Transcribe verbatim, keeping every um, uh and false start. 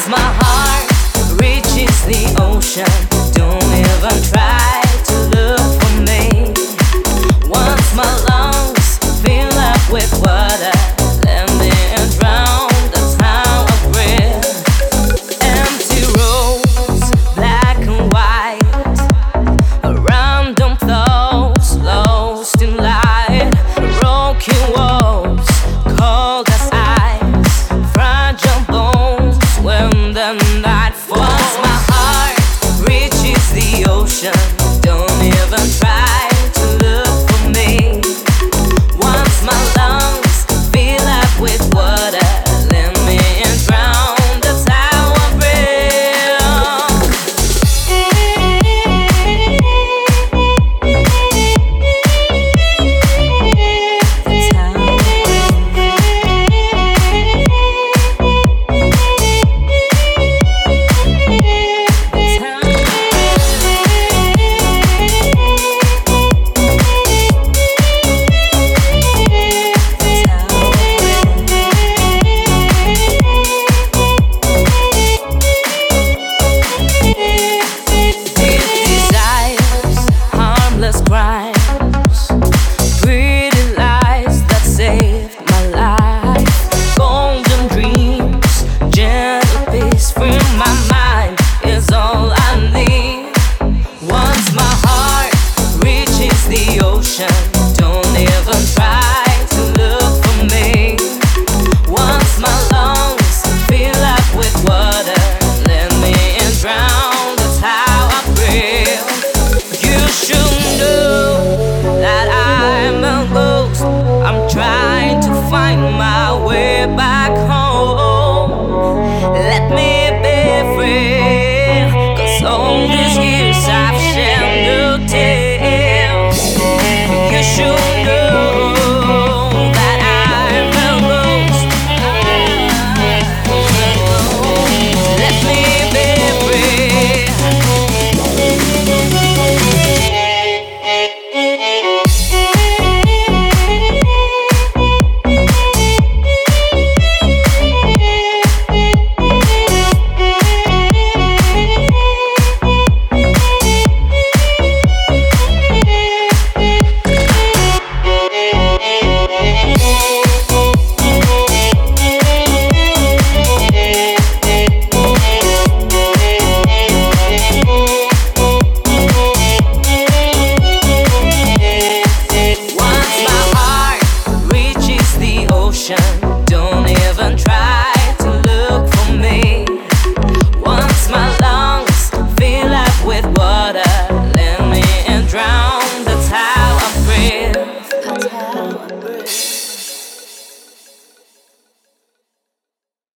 my heart reaches the ocean, don't even try to look for me. Once my lungs fill up with water, let me drown the town of breath. Empty roads, black and white, random thoughts lost in light. Broken walls, cold as ice, fragile bones when the night falls. My heart reaches the ocean,